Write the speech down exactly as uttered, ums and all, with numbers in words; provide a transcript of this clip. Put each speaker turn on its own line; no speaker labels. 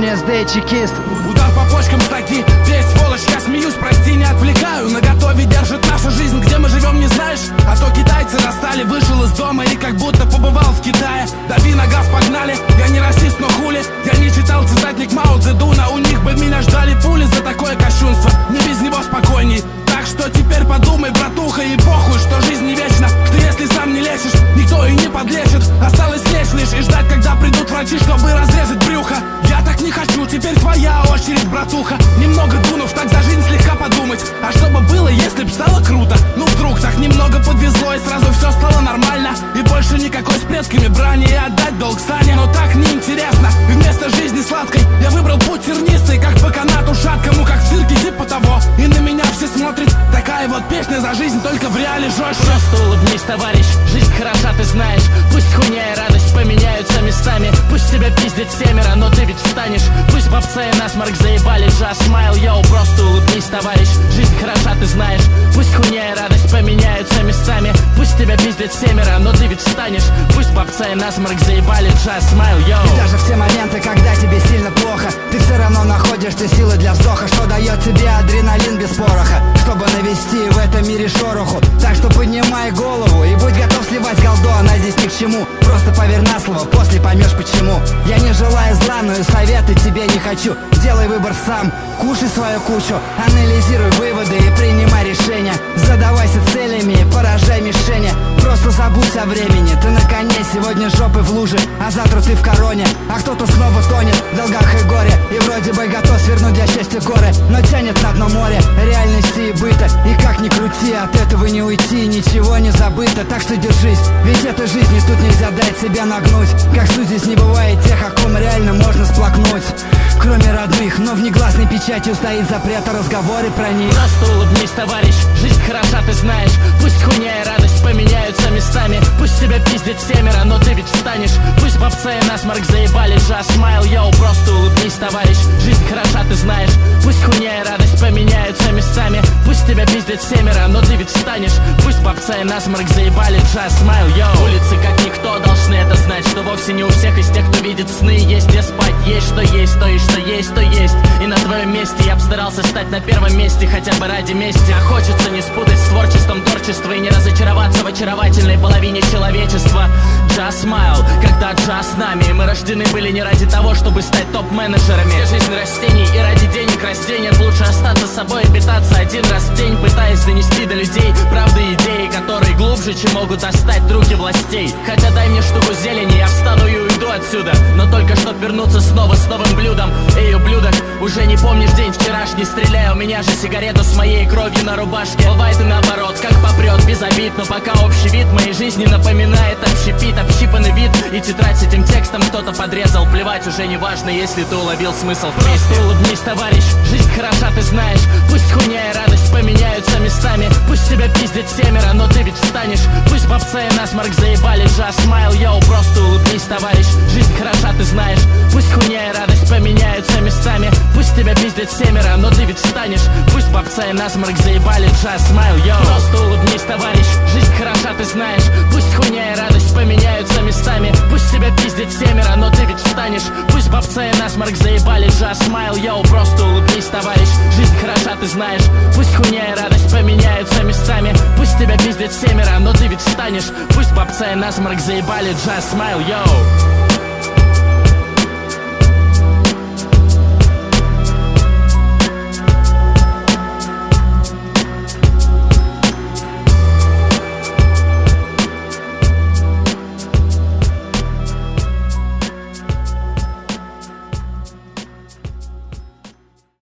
не эс дэ, чекист.
Удар по почкам с ноги, весь сволочь, я смеюсь, прости, не отвлекаю. На готове держит нашу жизнь, где мы живем, не знаешь? А то китайцы настали, вышел из дома и как будто побывал в Китае. Дави на газ, погнали, я не расист, но хули. Я не читал цитатник Мао Цзэдуна, у них бы меня ждали пули за такое кощунство. Не без него спокойней. Так что теперь подумай, братуха, и похуй, что жизнь не вечна. Что если сам не лечишь, никто и не подлечит. Осталось лечь лишь и ждать, когда придут врачи, чтобы разрезать брюхо. Я так не хочу, теперь твоя очередь, братуха. Немного дунув, так за жизнь слегка подумать. А что бы было, если б стало круто? Ну вдруг так немного подвезло и сразу все стало нормально. И больше никакой с предками брани и отдать долг Сане. Но так неинтересно, и вместо жизни сладкой я выбрал путь тернистый, как по канату шаткому, как в цирке типа того. И на меня все смотрят. Такая вот песня за жизнь, только в реале жестче.
Просто улыбнись, товарищ, жизнь хороша, ты знаешь. Пусть хуйня и радость поменяются местами. Пусть тебя пиздит семеро, но ты ведь встанешь. Пусть попца и насморк заебали, just smile, йоу. Просто улыбнись, товарищ, жизнь хороша, ты знаешь. Пусть хуйня и радость поменяются местами. Пусть тебя пиздит семеро, но ты ведь встанешь. Пусть попца и насморк заебали, just smile, йоу.
И даже в те моменты, когда тебе сильно плохо, ты все равно находишь ты силы для вздоха, что дает тебе адреналин без пороха, чтобы навести в этом мире шороху. Так что поднимай голову и будь готов сливать голду, она здесь ни к чему. Просто поверь на слово, после поймешь почему. Я не желаю зла, но и советы тебе не хочу. Делай выбор сам, кушай свою кучу, анализируй выводы и принимай решения. Задавайся целями и поражай мишени. Просто забудь о времени, ты на коне, сегодня жопы в луже, а завтра ты в короне. А кто-то снова тонет в долгах и горе, и вроде бы готов свернуть для счастья горы, но тянет на дно море реальности и быта. И как ни крути, от этого не уйти, ничего не забыто. Так что держись, ведь это жизнь, и тут нельзя дать себя нагнуть. Как суть здесь не бывает тех, о ком реально можно сплакнуть. Кроме родных, но в негласной печатью стоит запрет о разговоре про них.
Просто улыбнись, товарищ, жизнь хороша, ты знаешь. Пусть хуйня и радость поменяются местами. Пусть тебя пиздит семеро, но ты ведь встанешь. Пусть попца и насморк заебали, just smile, йоу. Просто улыбнись, товарищ, жизнь хороша, ты знаешь. Пусть хуйня и радость поменяются местами. Пусть тебя пиздит семеро, но ты ведь встанешь. Пусть попца и насморк заебали, just smile, йоу. Улицы как никто должны это знать, что вовсе не у всех из тех, кто видит сны, есть где спать. Есть что есть, то и что есть, то есть. И на твоем месте я б старался стать на первом месте, хотя бы ради мести. А хочется не спутать с творчеством творчества и не разочароваться в очаровательной половине человечества. Just smile, когда just с нами. Мы рождены были не ради того, чтобы стать топ-менеджерами. Вся жизнь растений и ради денег растений. Лучше остаться собой и питаться один раз в день, пытаясь донести до людей правды и идеи, которые глубже, чем могут достать руки властей. Хотя дай мне штуку зелени, я встану и уйду отсюда, но только чтоб вернуться снова с новым блюдом. Эй, ублюдок, уже не помнишь день вчерашний? Стреляй у меня же сигарету с моей кровью на рубашке. Бывает и наоборот, как попрет, без обид. Но пока общий вид моей жизни напоминает общепит, общипанный вид. И тетрадь с этим текстом кто-то подрезал. Плевать, уже не важно, если ты уловил смысл вместе. Просто улыбнись, товарищ, жизнь хороша, ты знаешь. Пусть хуйня и радость поменяются местами. Пусть тебя пиздит семеро, но ты ведь встанешь. Пусть попца и насморк заебали, just smile, йоу. Просто улыбнись, товарищ, жизнь хороша, ты знаешь. Пусть хуйня и радость поменяются местами. Пусть тебя пиздит семеро, но ты ведь встанешь. Пусть попца и насморк заебали, just smile, йоу. Просто улыбнись, товарищ, жизнь хороша, ты знаешь. Пусть хуйня и радость поменяются местами. Пусть тебя пиздит семеро, но ты ведь встанешь. Пусть попца и насморк заебали, just smile, йоу. Просто улыбнись, товарищ, жизнь хороша, ты знаешь. Пусть хуйня и радость поменяются местами. Пусть тебя пиздит семеро, но ты ведь встанешь. Пусть попца и насморк заебали, just smile, йоу.